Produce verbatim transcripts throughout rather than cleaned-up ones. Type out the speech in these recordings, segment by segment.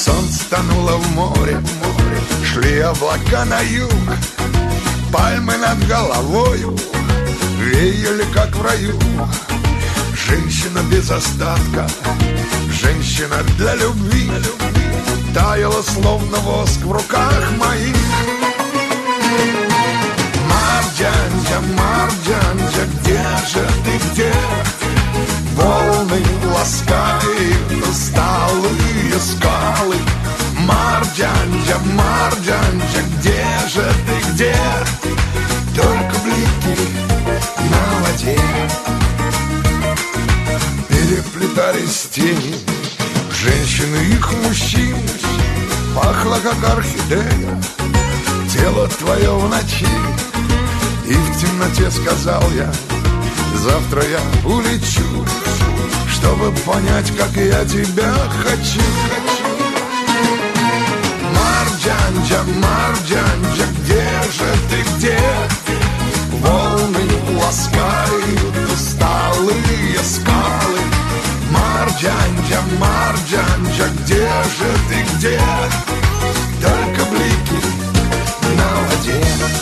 Солнце тонуло в море, шли облака на юг, пальмы над головою веяли, как в раю. Женщина без остатка, женщина для любви, таяла, словно воск в руках моих. Марджанджа, Марджанджа, где же ты, где? Волны ласкают усталые скалы. Марджанджа, Марджанджа, где же ты, где? Только блики на воде. Переплетались тени женщин и их мужчин. Пахло, как орхидея, тело твое в ночи. И в темноте сказал я: завтра я улечу, чтобы понять, как я тебя хочу. Марджанджа, Марджанджа, где же ты, где? Волны ласкают усталые скалы. Марджанджа, Марджанджа, где же ты, где? Только блики на воде.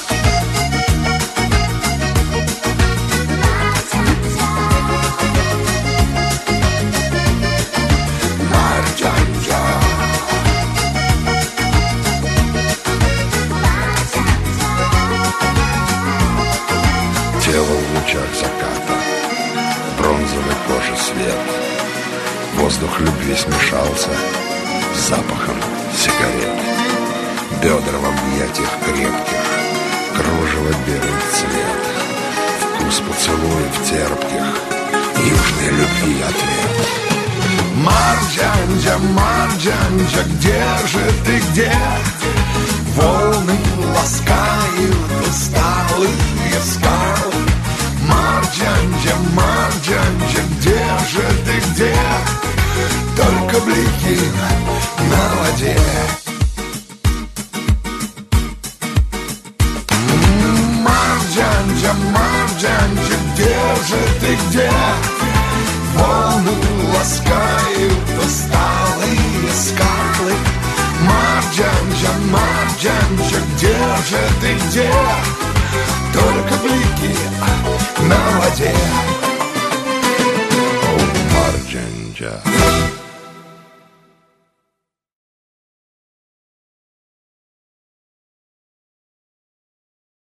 Тело в лучах заката, бронзовой кожи свет. Воздух любви смешался с запахом сигарет. Бедра в объятиях крепких, кружево белый цвет. Вкус поцелуев терпких, южной любви ответ. Марджанджа, Марджанджа, где же ты, где? Волны ласкают усталые скалы. Марджанджа, Марджанджа, где же ты, где? Только блики на воде. Марджанджа, Марджанджа, где же ты, где? Волны ласкают усталые скалы. Марджанджа, Марджанджа, где же ты, где? Только блики на воде.